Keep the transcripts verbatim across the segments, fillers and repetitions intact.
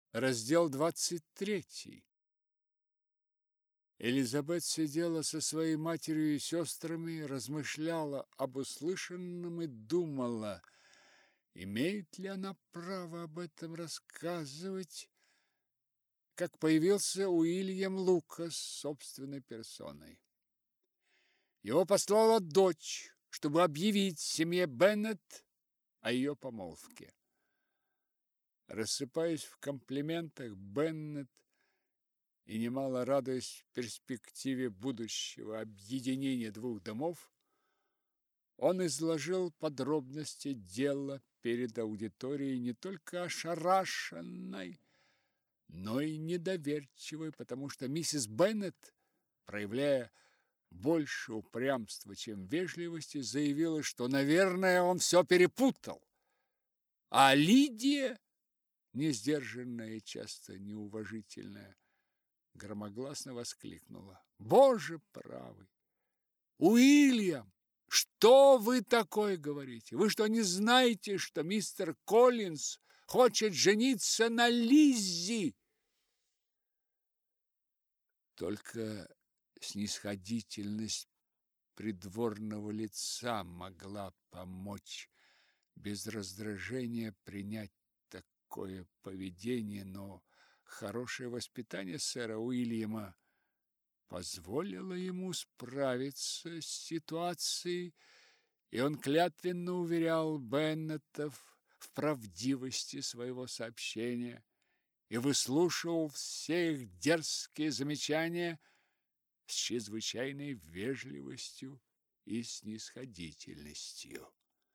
Раздел двадцать третий. Элизабет сидела со своей матерью и сестрами, размышляла об услышанном и думала, имеет ли она право об этом рассказывать, как появился Уильям Лукас собственной персоной. Его послала дочь, чтобы объявить семье Беннет о ее помолвке. Рассыпаясь в комплиментах, Беннет и немало радуясь перспективе будущего объединения двух домов, он изложил подробности дела перед аудиторией не только ошарашенной, но и недоверчивой, потому что миссис Беннет, проявляя больше упрямства, чем вежливости, заявила, что, наверное, он все перепутал. А Лидия, несдержанная и часто неуважительная, громогласно воскликнула: «Боже правый! Уильям, что вы такое говорите? Вы что, не знаете, что мистер Коллинз хочет жениться на Лиззи?» Только снисходительность придворного лица могла помочь без раздражения принять такое поведение, но хорошее воспитание сэра Уильяма позволило ему справиться с ситуацией, и он клятвенно уверял Беннетов в правдивости своего сообщения и выслушивал все их дерзкие замечания с чрезвычайной вежливостью и снисходительностью.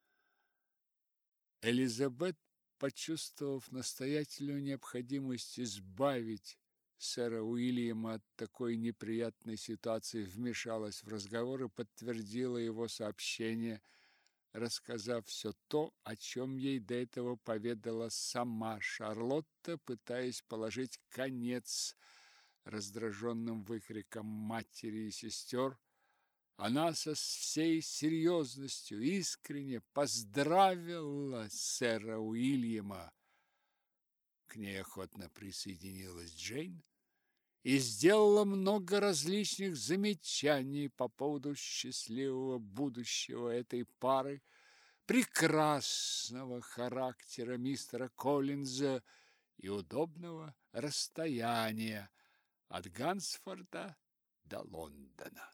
Элизабет, почувствовав настоятельную необходимость избавить сэра Уильяма от такой неприятной ситуации, вмешалась в разговор и подтвердила его сообщение, рассказав все то, о чем ей до этого поведала сама Шарлотта, пытаясь положить конец раздраженным выкрикам матери и сестер. Она со всей серьезностью искренне поздравила сэра Уильяма. К ней охотно присоединилась Джейн и сделала много различных замечаний по поводу счастливого будущего этой пары, прекрасного характера мистера Коллинза и удобного расстояния от Гансфорда до Лондона.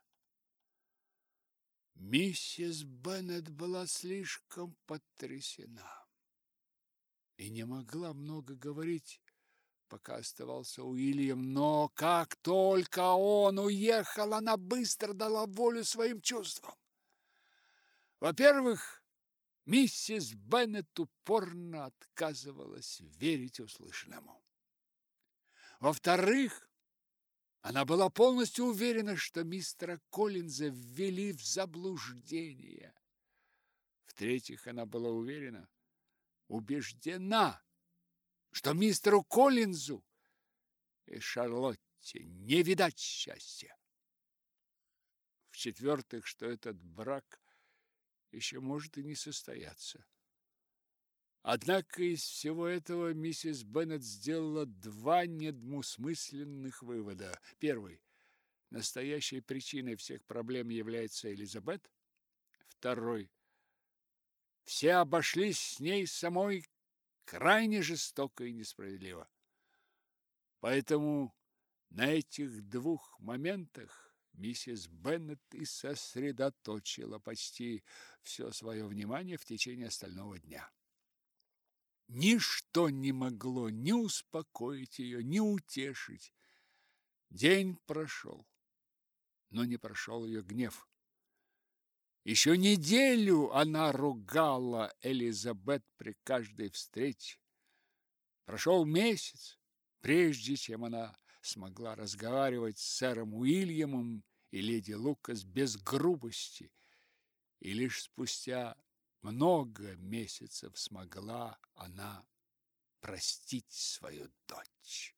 Миссис Беннет была слишком потрясена и не могла много говорить, пока оставался Уильям, но как только он уехал, она быстро дала волю своим чувствам. Во-первых, миссис Беннет упорно отказывалась верить услышанному. Во-вторых, она была полностью уверена, что мистера Коллинза ввели в заблуждение. В-третьих, она была уверена, убеждена, что мистеру Коллинзу и Шарлотте не видать счастья. В-четвертых, что этот брак еще может и не состояться. Однако из всего этого миссис Беннет сделала два недвусмысленных вывода. Первый. Настоящей причиной всех проблем является Элизабет. Второй. Все обошлись с ней самой крайне жестоко и несправедливо. Поэтому на этих двух моментах миссис Беннет и сосредоточила почти все свое внимание в течение остального дня. Ничто не могло ни успокоить ее, ни утешить. День прошел, но не прошел ее гнев. Еще неделю она ругала Элизабет при каждой встрече. Прошел месяц, прежде чем она смогла разговаривать с сэром Уильямом и леди Лукас без грубости, и лишь спустя много месяцев смогла она простить свою дочь.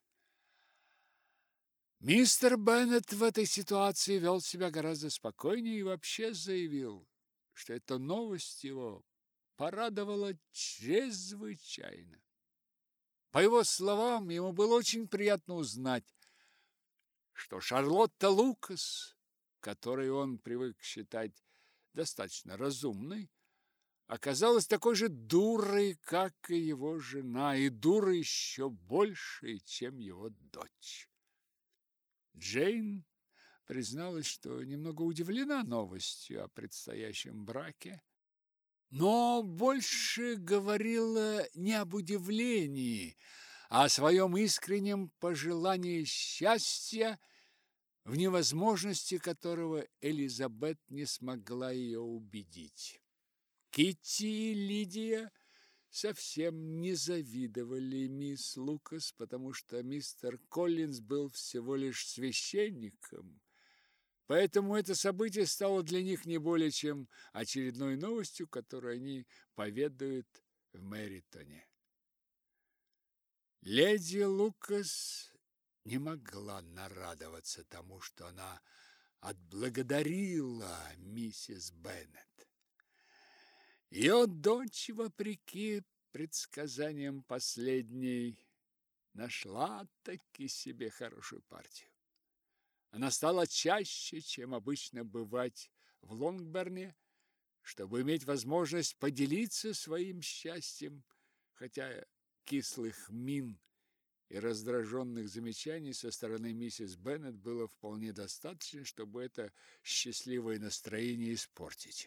Мистер Беннет в этой ситуации вел себя гораздо спокойнее и вообще заявил, что эта новость его порадовала чрезвычайно. По его словам, ему было очень приятно узнать, что Шарлотта Лукас, которую он привык считать достаточно разумной, оказалась такой же дурой, как и его жена, и дурой еще большей, чем его дочь. Джейн призналась, что немного удивлена новостью о предстоящем браке, но больше говорила не об удивлении, а о своем искреннем пожелании счастья, в невозможности которого Элизабет не смогла ее убедить. Китти и Лидия совсем не завидовали мисс Лукас, потому что мистер Коллинз был всего лишь священником. Поэтому это событие стало для них не более чем очередной новостью, которую они поведают в Мэритоне. Леди Лукас не могла нарадоваться тому, что она отблагодарила миссис Беннет. Ее дочь, вопреки предсказаниям последней, нашла таки себе хорошую партию. Она стала чаще, чем обычно бывать в Лонгборне, чтобы иметь возможность поделиться своим счастьем, хотя кислых мин и раздраженных замечаний со стороны миссис Беннет было вполне достаточно, чтобы это счастливое настроение испортить.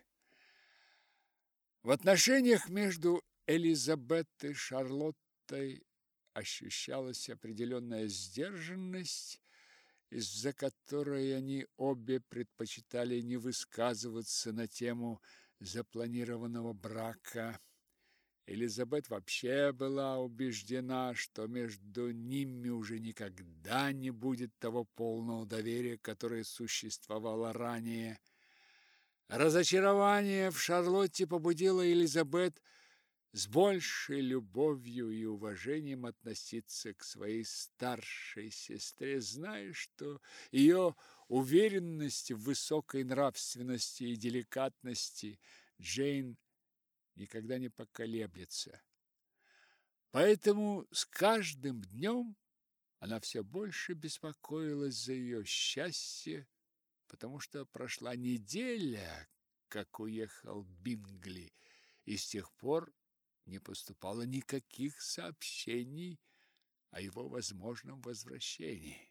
В отношениях между Элизабет и Шарлоттой ощущалась определенная сдержанность, из-за которой они обе предпочитали не высказываться на тему запланированного брака. Элизабет вообще была убеждена, что между ними уже никогда не будет того полного доверия, которое существовало ранее. Разочарование в Шарлотте побудило Элизабет с большей любовью и уважением относиться к своей старшей сестре, зная, что ее уверенность в высокой нравственности и деликатности Джейн никогда не поколеблется. Поэтому с каждым днем она все больше беспокоилась за ее счастье, потому что прошла неделя, как уехал Бингли, и с тех пор не поступало никаких сообщений о его возможном возвращении.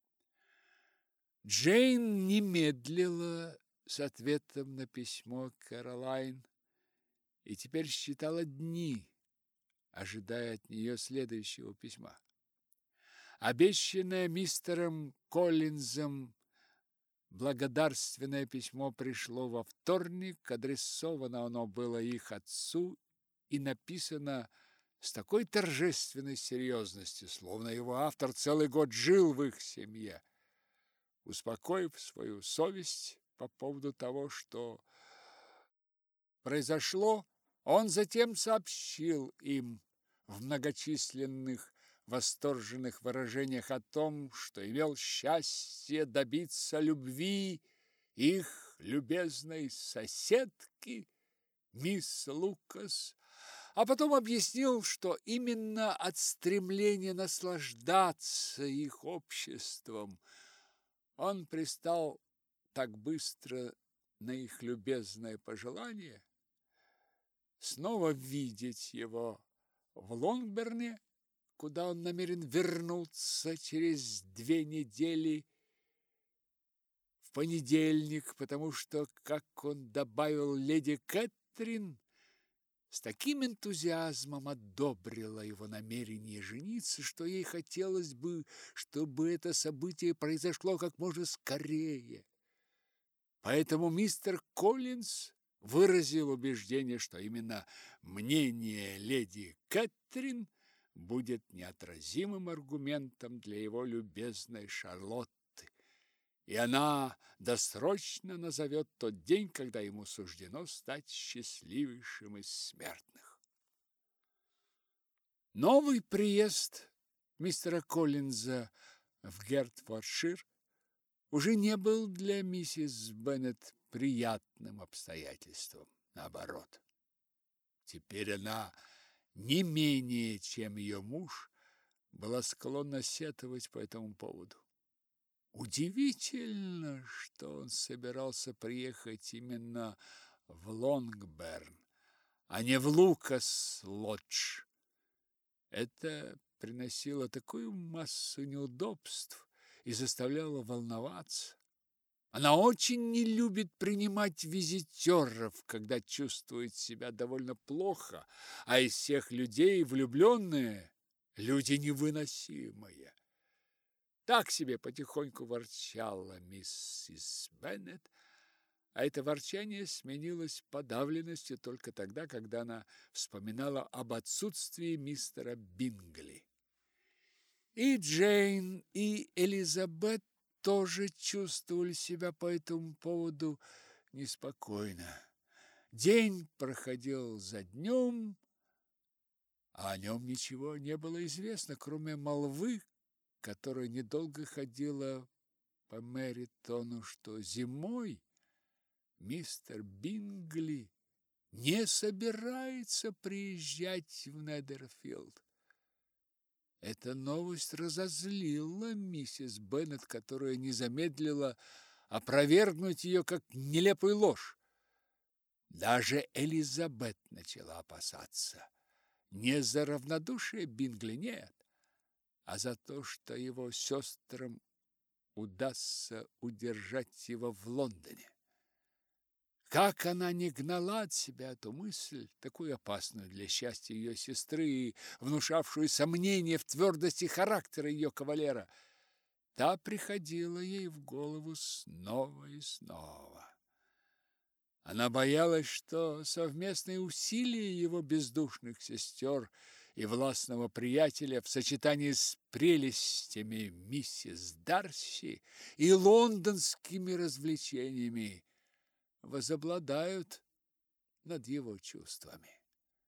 Джейн не медлила с ответом на письмо Кэролайн и теперь считала дни, ожидая от нее следующего письма. Обещанное мистером Коллинзом благодарственное письмо пришло во вторник, адресовано оно было их отцу и написано с такой торжественной серьезностью, словно его автор целый год жил в их семье. Успокоив свою совесть по поводу того, что произошло, он затем сообщил им в многочисленных восторженных выражениях о том, что имел счастье добиться любви их любезной соседки, мисс Лукас, а потом объяснил, что именно от стремления наслаждаться их обществом он пристал так быстро на их любезное пожелание снова видеть его в Лонгборне, куда он намерен вернуться через две недели в понедельник, потому что, как он добавил, леди Кэтрин с таким энтузиазмом одобрила его намерение жениться, что ей хотелось бы, чтобы это событие произошло как можно скорее. Поэтому мистер Коллинз выразил убеждение, что именно мнение леди Кэтрин будет неотразимым аргументом для его любезной Шарлотты, и она досрочно назовет тот день, когда ему суждено стать счастливейшим из смертных. Новый приезд мистера Коллинза в Гертфордшир уже не был для миссис Беннет приятным обстоятельством, наоборот. Теперь она не менее, чем ее муж, была склонна сетовать по этому поводу. Удивительно, что он собирался приехать именно в Лонгберн, а не в Лукас-Лодж. Это приносило такую массу неудобств и заставляло волноваться. Она очень не любит принимать визитеров, когда чувствует себя довольно плохо, а из всех людей влюбленные – люди невыносимые. Так себе потихоньку ворчала миссис Беннет, а это ворчание сменилось подавленностью только тогда, когда она вспоминала об отсутствии мистера Бингли. И Джейн, и Элизабет тоже чувствовали себя по этому поводу неспокойно. День проходил за днем, а о нем ничего не было известно, кроме молвы, которая недолго ходила по Мэритону, что зимой мистер Бингли не собирается приезжать в Недерфилд. Эта новость разозлила миссис Беннет, которая не замедлила опровергнуть ее как нелепую ложь. Даже Элизабет начала опасаться. Не за равнодушие Бингли, нет, а за то, что его сестрам удастся удержать его в Лондоне. Как она не гнала от себя эту мысль, такую опасную для счастья ее сестры и внушавшую сомнения в твердости характера ее кавалера, та приходила ей в голову снова и снова. Она боялась, что совместные усилия его бездушных сестер и властного приятеля в сочетании с прелестями миссис Дарси и лондонскими развлечениями возобладают над его чувствами.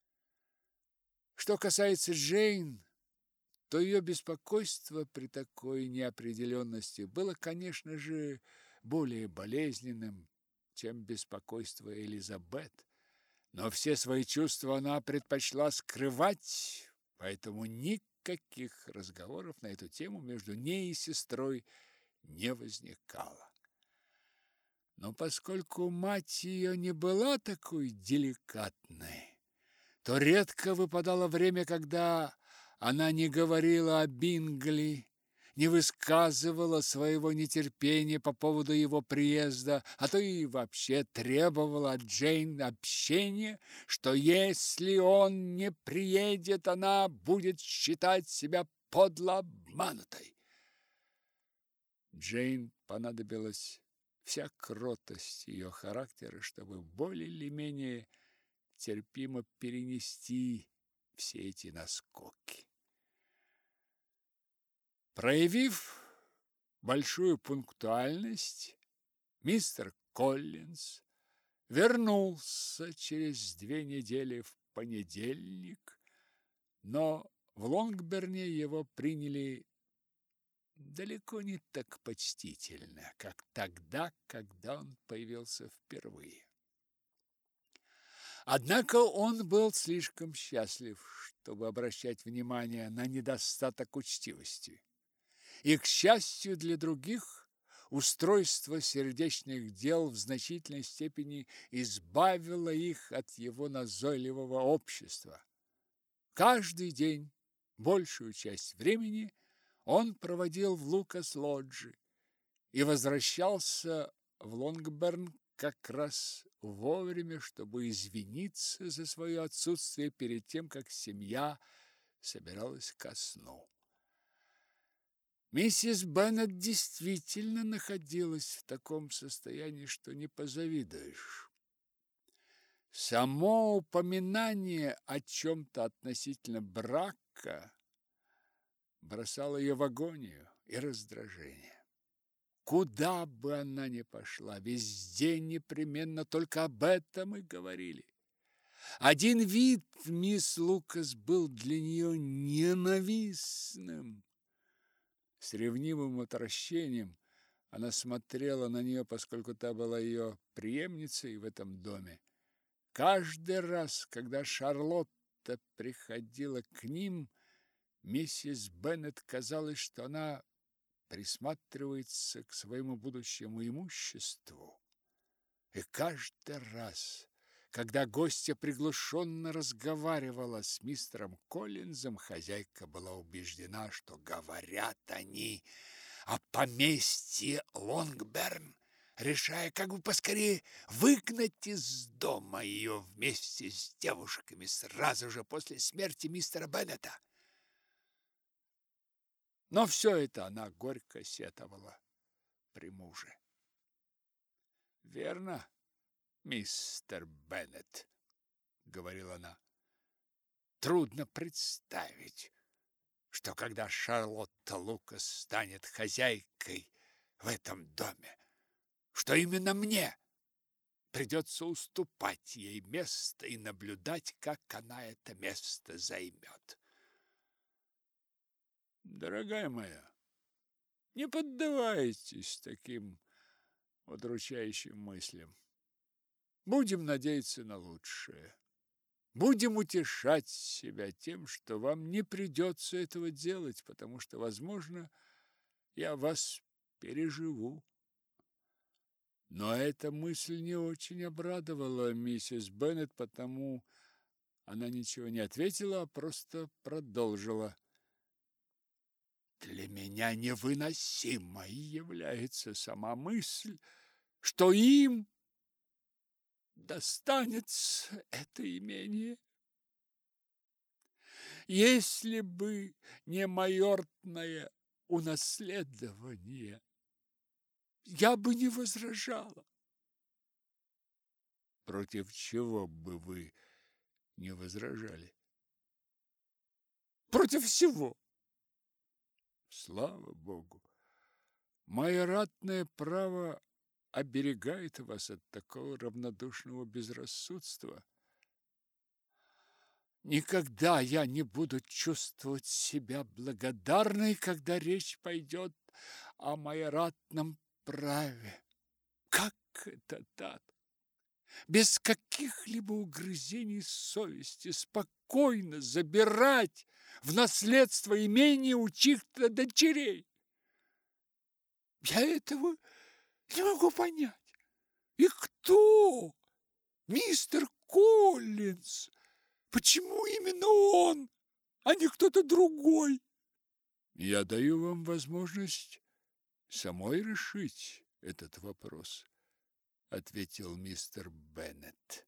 Что касается Джейн, то ее беспокойство при такой неопределенности было, конечно же, более болезненным, чем беспокойство Элизабет. Но все свои чувства она предпочла скрывать, поэтому никаких разговоров на эту тему между ней и сестрой не возникало. Но поскольку мать ее не была такой деликатной, то редко выпадало время, когда она не говорила о Бингли, не высказывала своего нетерпения по поводу его приезда, а то и вообще требовала от Джейн общения, что если он не приедет, она будет считать себя подло обманутой. Джейн понадобилась вся кротость ее характера, чтобы более или менее терпимо перенести все эти наскоки. Проявив большую пунктуальность, мистер Коллинз вернулся через две недели в понедельник, но в Лонгберне его приняли далеко не так почтительно, как тогда, когда он появился впервые. Однако он был слишком счастлив, чтобы обращать внимание на недостаток учтивости. И, к счастью для других, устройство сердечных дел в значительной степени избавило их от его назойливого общества. Каждый день, большую часть времени, он проводил в Лукас-Лодже и возвращался в Лонгберн как раз вовремя, чтобы извиниться за свое отсутствие перед тем, как семья собиралась ко сну. Миссис Беннет действительно находилась в таком состоянии, что не позавидуешь. Само упоминание о чем-то относительно брака бросало ее в агонию и раздражение. Куда бы она ни пошла, везде непременно только об этом и говорили. Один вид мисс Лукас был для нее ненавистным. С ревнивым отвращением она смотрела на нее, поскольку та была ее преемницей в этом доме. Каждый раз, когда Шарлотта приходила к ним, Миссис Беннет казалось, что она присматривается к своему будущему имуществу. И каждый раз, когда гостья приглушенно разговаривала с мистером Коллинзом, хозяйка была убеждена, что говорят они о поместье Лонгберн, решая как бы поскорее выгнать из дома ее вместе с девушками сразу же после смерти мистера Беннета. Но все это она горько сетовала при муже. «Верно, мистер Беннет», — говорила она, — «трудно представить, что когда Шарлотта Лукас станет хозяйкой в этом доме, что именно мне придется уступать ей место и наблюдать, как она это место займет». Дорогая моя, не поддавайтесь таким удручающим мыслям. Будем надеяться на лучшее. Будем утешать себя тем, что вам не придется этого делать, потому что, возможно, я вас переживу. Но эта мысль не очень обрадовала миссис Беннет, потому она ничего не ответила, а просто продолжила. Для меня невыносимой является сама мысль, что им достанется это имение. Если бы не майортное унаследование, я бы не возражала. Против чего бы вы не возражали? Против всего. Слава Богу! Майоратное право оберегает вас от такого равнодушного безрассудства. Никогда я не буду чувствовать себя благодарной, когда речь пойдет о майоратном праве. Как это так? Без каких-либо угрызений совести спокойно забирать в наследство имение у чьих-то дочерей. Я этого не могу понять. И кто? Мистер Коллинз. Почему именно он, а не кто-то другой? Я даю вам возможность самой решить этот вопрос, ответил мистер Беннет.